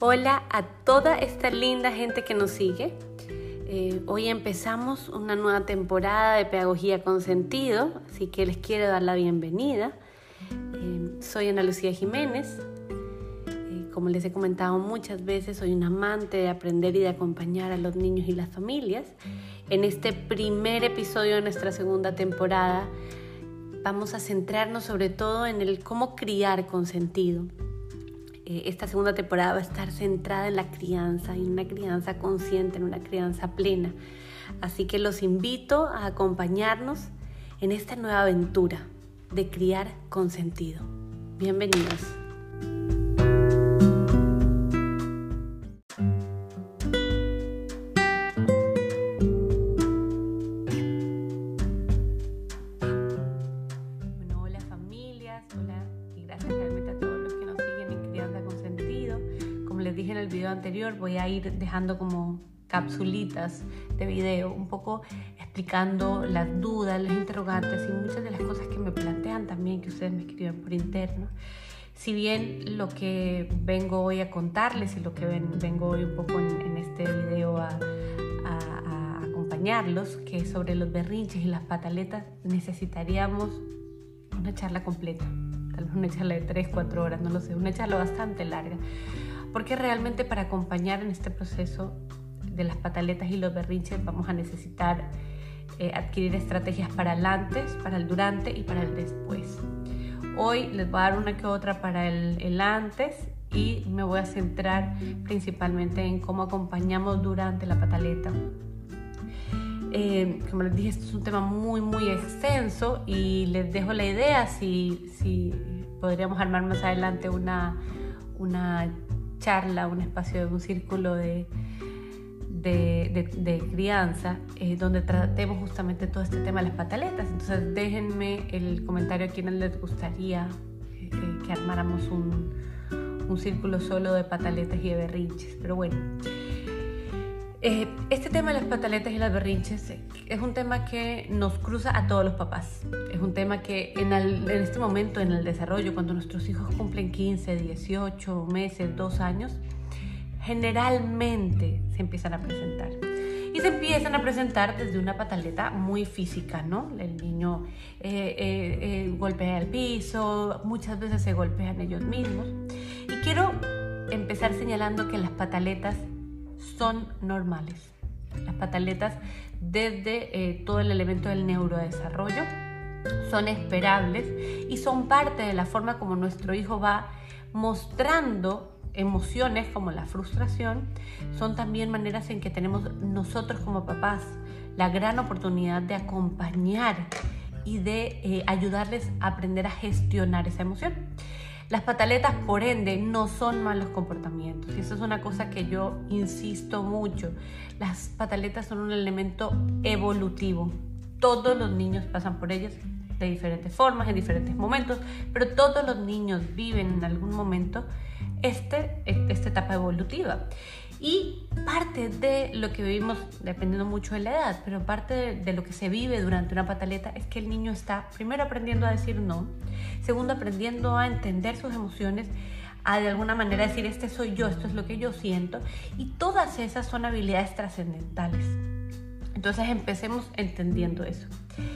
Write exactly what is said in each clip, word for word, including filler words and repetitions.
Hola a toda esta linda gente que nos sigue. Eh, hoy empezamos una nueva temporada de Pedagogía con Sentido, así que les quiero dar la bienvenida. Eh, soy Ana Lucía Jiménez. Eh, como les he comentado muchas veces, soy un amante de aprender y de acompañar a los niños y las familias. En este primer episodio de nuestra segunda temporada vamos a centrarnos sobre todo en el cómo criar con sentido. Esta segunda temporada va a estar centrada en la crianza, en una crianza consciente, en una crianza plena. Así que los invito a acompañarnos en esta nueva aventura de criar con sentido. Bienvenidos. Bueno, hola familias, hola y gracias realmente a todos los que nos siguen en Crianza con Sentido. Como les dije en el video anterior, voy a ir dejando como capsulitas de video, un poco explicando las dudas, las interrogantes y muchas de las cosas que me plantean también, que ustedes me escriben por interno. Si bien lo que vengo hoy a contarles y lo que ven, vengo hoy un poco en, en este video a, a, a acompañarlos, que es sobre los berrinches y las pataletas, necesitaríamos una charla completa, tal vez una charla de tres, cuatro horas, no lo sé, una charla bastante larga, porque realmente para acompañar en este proceso de las pataletas y los berrinches vamos a necesitar eh, adquirir estrategias para el antes, para el durante y para el después. Hoy les voy a dar una que otra para el, el antes y me voy a centrar principalmente en cómo acompañamos durante la pataleta. Eh, como les dije, esto es un tema muy muy extenso y les dejo la idea si, si podríamos armar más adelante una, una charla, un espacio de un círculo de, de, de, de crianza eh, donde tratemos justamente todo este tema de las pataletas. Entonces déjenme el comentario a quienes les gustaría eh, que armáramos un, un círculo solo de pataletas y de berrinches. Pero bueno, Eh, este tema de las pataletas y las berrinches es un tema que nos cruza a todos los papás. Es un tema que en, el, en este momento, en el desarrollo, cuando nuestros hijos cumplen quince, dieciocho meses, dos años, generalmente se empiezan a presentar. Y se empiezan a presentar desde una pataleta muy física, ¿no? El niño eh, eh, eh, golpea el piso, muchas veces se golpean ellos mismos. Y quiero empezar señalando que las pataletas son normales. Las pataletas, desde eh, todo el elemento del neurodesarrollo, son esperables y son parte de la forma como nuestro hijo va mostrando emociones como la frustración. Son también maneras en que tenemos nosotros como papás la gran oportunidad de acompañar y de eh, ayudarles a aprender a gestionar esa emoción. Las pataletas, por ende, no son malos comportamientos. Y eso es una cosa que yo insisto mucho. Las pataletas son un elemento evolutivo. Todos los niños pasan por ellas de diferentes formas, en diferentes momentos, pero todos los niños viven en algún momento este, esta etapa evolutiva. Y parte de lo que vivimos, dependiendo mucho de la edad, pero parte de, de lo que se vive durante una pataleta es que el niño está primero aprendiendo a decir no, segundo aprendiendo a entender sus emociones, a de alguna manera decir este soy yo, esto es lo que yo siento, y todas esas son habilidades trascendentales. Entonces empecemos entendiendo eso.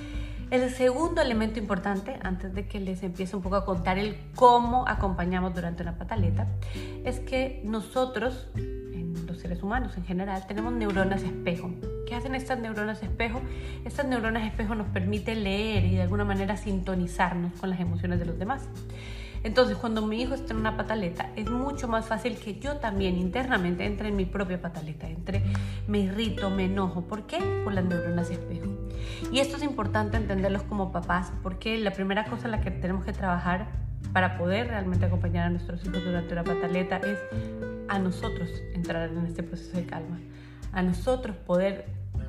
El segundo elemento importante, antes de que les empiece un poco a contar el cómo acompañamos durante una pataleta, es que nosotros, los seres humanos en general, tenemos neuronas espejo. ¿Qué hacen estas neuronas espejo? Estas neuronas espejo nos permiten leer y de alguna manera sintonizarnos con las emociones de los demás. Entonces, cuando mi hijo está en una pataleta, es mucho más fácil que yo también internamente entre en mi propia pataleta, entre me irrito, me enojo. ¿Por qué? Por las neuronas espejo. Y esto es importante entenderlos como papás, porque la primera cosa en la que tenemos que trabajar para poder realmente acompañar a nuestros hijos durante una pataleta es a nosotros entrar en este proceso de calma, a nosotros poder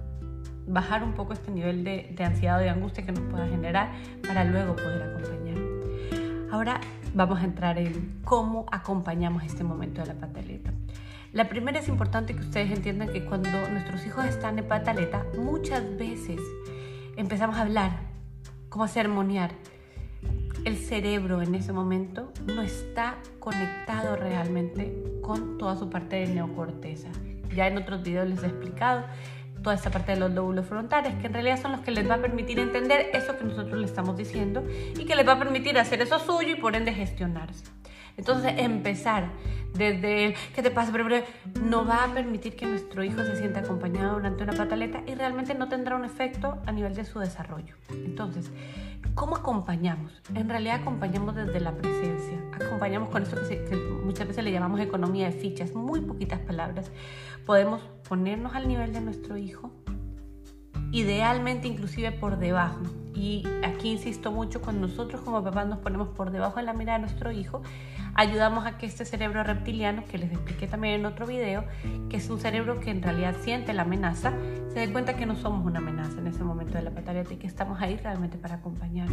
bajar un poco este nivel de, de ansiedad o de angustia que nos pueda generar para luego poder acompañar. Ahora vamos a entrar en cómo acompañamos este momento de la pataleta. La primera es importante que ustedes entiendan que cuando nuestros hijos están en pataleta, muchas veces empezamos a hablar, como a sermonear. el cerebro en ese momento no está conectado realmente con toda su parte de neocorteza. Ya en otros videos les he explicado toda esta parte de los lóbulos frontales, que en realidad son los que les va a permitir entender eso que nosotros le estamos diciendo y que les va a permitir hacer eso suyo y por ende gestionarse. Entonces, empezar desde el ¿qué te pasa? Pero, pero, no va a permitir que nuestro hijo se sienta acompañado durante una pataleta y realmente no tendrá un efecto a nivel de su desarrollo. Entonces, ¿cómo acompañamos? En realidad acompañamos desde la presencia, acompañamos con esto que, se, que muchas veces le llamamos economía de fichas, muy poquitas palabras. Podemos ponernos al nivel de nuestro hijo, idealmente inclusive por debajo. Y aquí insisto mucho, cuando nosotros como papás nos ponemos por debajo de la mirada de nuestro hijo, ayudamos a que este cerebro reptiliano, que les expliqué también en otro video, que es un cerebro que en realidad siente la amenaza, se dé cuenta que no somos una amenaza en ese momento de la pataleta y que estamos ahí realmente para acompañar.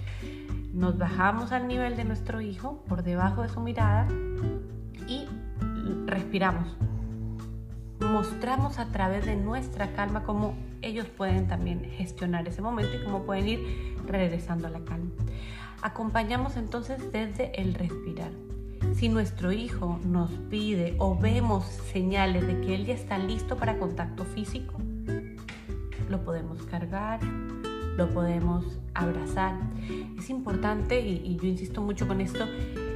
Nos bajamos al nivel de nuestro hijo, por debajo de su mirada, y respiramos. Mostramos a través de nuestra calma cómo ellos pueden también gestionar ese momento y cómo pueden ir regresando a la calma. Acompañamos entonces desde el respirar. Si nuestro hijo nos pide o vemos señales de que él ya está listo para contacto físico, lo podemos cargar, lo podemos abrazar. Es importante, y, y yo insisto mucho con esto,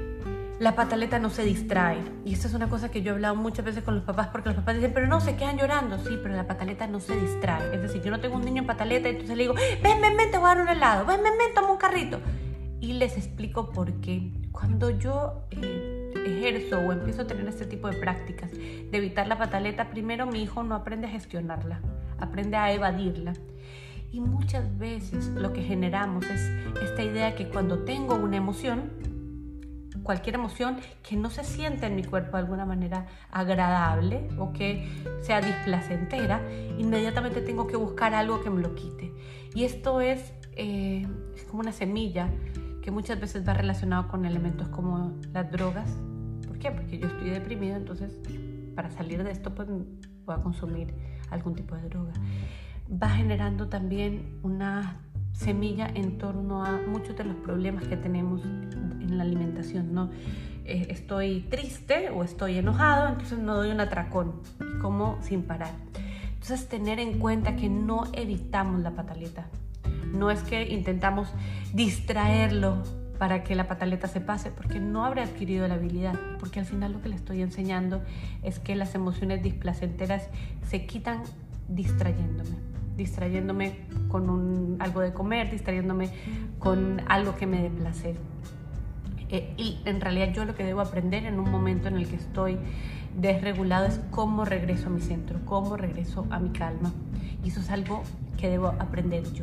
la pataleta no se distrae. Y esto es una cosa que yo he hablado muchas veces con los papás, porque los papás dicen, pero no, se quedan llorando. Sí, pero la pataleta no se distrae. Es decir, yo no tengo un niño en pataleta y entonces le digo, ven, ven, ven, te voy a dar un helado, ven, ven, ven, toma un carrito. Y les explico por qué. Cuando yo eh, ejerzo o empiezo a tener este tipo de prácticas de evitar la pataleta, primero mi hijo no aprende a gestionarla, aprende a evadirla. Y muchas veces lo que generamos es esta idea que cuando tengo una emoción, cualquier emoción que no se siente en mi cuerpo de alguna manera agradable o que sea displacentera, inmediatamente tengo que buscar algo que me lo quite. Y esto es, eh, es como una semilla que muchas veces va relacionado con elementos como las drogas. ¿Por qué? Porque yo estoy deprimido, entonces para salir de esto pues voy a consumir algún tipo de droga. Va generando también una semilla en torno a muchos de los problemas que tenemos en la alimentación, ¿no? Eh, estoy triste o estoy enojado, entonces no doy un atracón, y como sin parar. Entonces, tener en cuenta que no evitamos la pataleta. No es que intentamos distraerlo para que la pataleta se pase, porque no habrá adquirido la habilidad, porque al final lo que le estoy enseñando es que las emociones displacenteras se quitan distrayéndome. distrayéndome con un, algo de comer, distrayéndome con algo que me dé placer. Eh, y en realidad yo lo que debo aprender en un momento en el que estoy desregulado es cómo regreso a mi centro, cómo regreso a mi calma. Y eso es algo que debo aprender yo.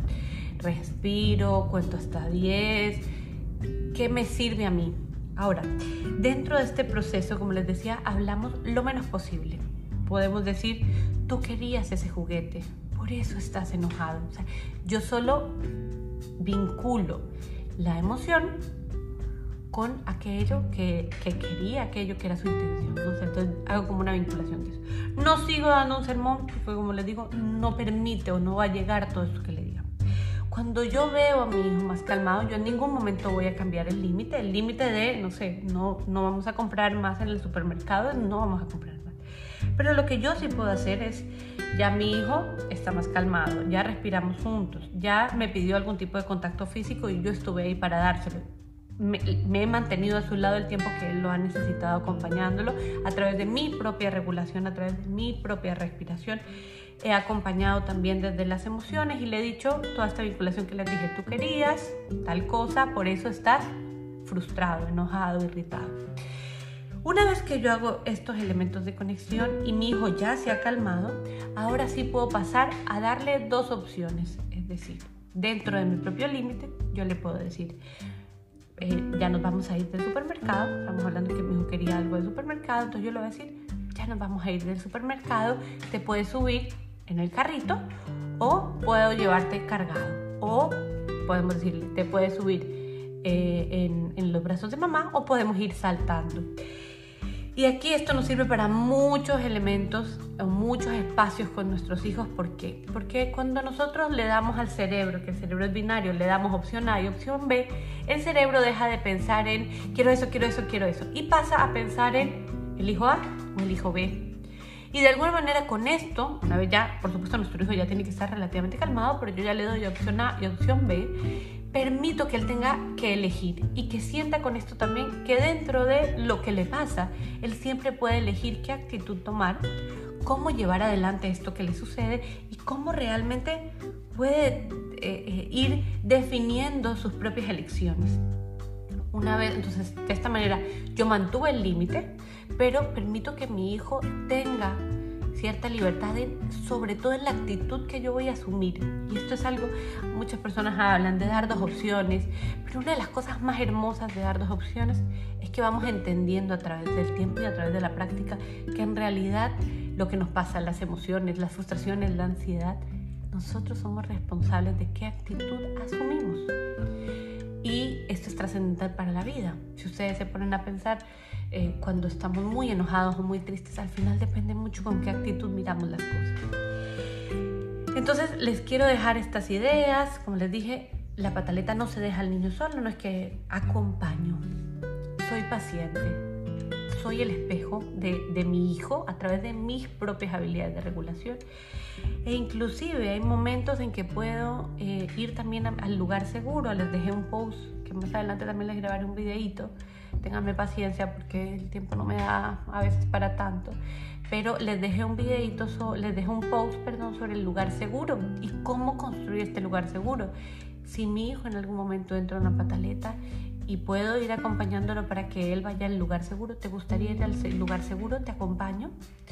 Respiro, cuento hasta diez. ¿Qué me sirve a mí? Ahora, dentro de este proceso, como les decía, hablamos lo menos posible. Podemos decir, tú querías ese juguete, por eso estás enojado. O sea, yo solo vinculo la emoción con aquello que, que quería, aquello que era su intención, ¿no? O sea, entonces hago como una vinculación de eso. No sigo dando un sermón, porque como les digo, no permite o no va a llegar todo eso que le diga. Cuando yo veo a mi hijo más calmado, yo en ningún momento voy a cambiar el límite, el límite de, no sé, no, no vamos a comprar más en el supermercado, no vamos a comprar más. Pero lo que yo sí puedo hacer es, ya mi hijo está más calmado, ya respiramos juntos, ya me pidió algún tipo de contacto físico y yo estuve ahí para dárselo. Me, me he mantenido a su lado el tiempo que él lo ha necesitado, acompañándolo a través de mi propia regulación, a través de mi propia respiración. He acompañado también desde las emociones y le he dicho toda esta vinculación que les dije, tú querías tal cosa, por eso estás frustrado, enojado, irritado. Una vez que yo hago estos elementos de conexión y mi hijo ya se ha calmado, ahora sí puedo pasar a darle dos opciones. Es decir, dentro de mi propio límite, yo le puedo decir, eh, ya nos vamos a ir del supermercado. Estamos hablando que mi hijo quería algo del supermercado, entonces yo le voy a decir, ya nos vamos a ir del supermercado, te puedes subir en el carrito o puedo llevarte cargado. O podemos decirle, te puedes subir eh, en, en los brazos de mamá o podemos ir saltando. Y aquí esto nos sirve para muchos elementos o muchos espacios con nuestros hijos. ¿Por qué? Porque cuando nosotros le damos al cerebro, que el cerebro es binario, le damos opción A y opción B, el cerebro deja de pensar en quiero eso, quiero eso, quiero eso, y pasa a pensar en elijo A o elijo B. Y de alguna manera con esto, una vez ya, por supuesto nuestro hijo ya tiene que estar relativamente calmado, pero yo ya le doy opción A y opción B, permito que él tenga que elegir y que sienta con esto también que dentro de lo que le pasa, él siempre puede elegir qué actitud tomar, cómo llevar adelante esto que le sucede y cómo realmente puede eh, eh, ir definiendo sus propias elecciones. Una vez, entonces, de esta manera yo mantuve el límite, pero permito que mi hijo tenga cierta libertad, en, sobre todo en la actitud que yo voy a asumir. Y esto es algo, muchas personas hablan de dar dos opciones, pero una de las cosas más hermosas de dar dos opciones es que vamos entendiendo a través del tiempo y a través de la práctica que en realidad lo que nos pasa, las emociones, las frustraciones, la ansiedad, nosotros somos responsables de qué actitud asumimos. Y esto es trascendental para la vida. Si ustedes se ponen a pensar, eh, cuando estamos muy enojados o muy tristes, al final depende mucho con qué actitud miramos las cosas. Entonces les quiero dejar estas ideas. Como les dije, la pataleta no se deja al niño solo, no es que acompaño. Soy paciente, soy el espejo de, de mi hijo a través de mis propias habilidades de regulación. E inclusive hay momentos en que puedo eh, ir también a, al lugar seguro. Les dejé un post, que más adelante también les grabaré un videíto. Ténganme paciencia porque el tiempo no me da a veces para tanto. Pero les dejé un videíto, so, les dejé un post, perdón, sobre el lugar seguro y cómo construir este lugar seguro. Si mi hijo en algún momento entra en una pataleta y puedo ir acompañándolo para que él vaya al lugar seguro, ¿te gustaría ir al lugar seguro? Te acompaño.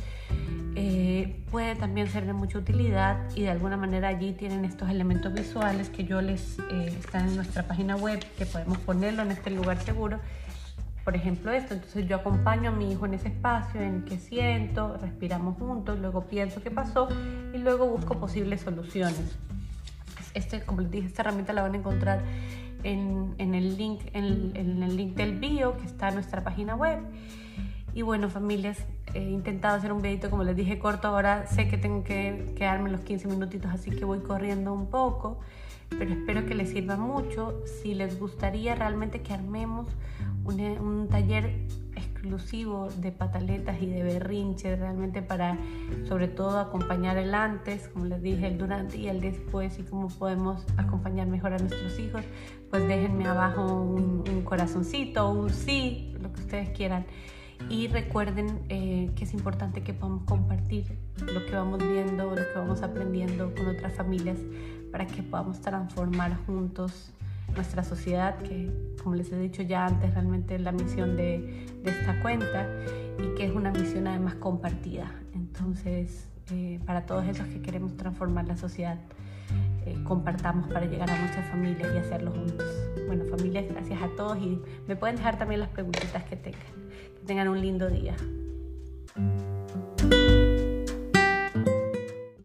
Eh, puede también ser de mucha utilidad y de alguna manera allí tienen estos elementos visuales que yo les eh, están en nuestra página web, que podemos ponerlo en este lugar seguro. Por ejemplo esto, entonces yo acompaño a mi hijo en ese espacio en que siento, respiramos juntos, luego pienso qué pasó y luego busco posibles soluciones. Este, como les dije, esta herramienta la van a encontrar en, en, el link, en, en el link del bio que está en nuestra página web. Y bueno, familias, he intentado hacer un videito, como les dije, corto. Ahora sé que tengo que quedarme los quince minutitos, así que voy corriendo un poco, pero espero que les sirva mucho. Si les gustaría realmente que armemos un, un taller exclusivo de pataletas y de berrinches, realmente para, sobre todo, acompañar el antes, como les dije, el durante y el después, y cómo podemos acompañar mejor a nuestros hijos, pues déjenme abajo un, un corazoncito, un sí, lo que ustedes quieran. Y recuerden eh, que es importante que podamos compartir lo que vamos viendo, lo que vamos aprendiendo con otras familias para que podamos transformar juntos nuestra sociedad, que como les he dicho ya antes, realmente es la misión de, de esta cuenta y que es una misión además compartida. Entonces, eh, para todos esos que queremos transformar la sociedad, eh, compartamos para llegar a muchas familias y hacerlo juntos. Bueno, familias, gracias a todos y me pueden dejar también las preguntitas que tengan. Que tengan un lindo día.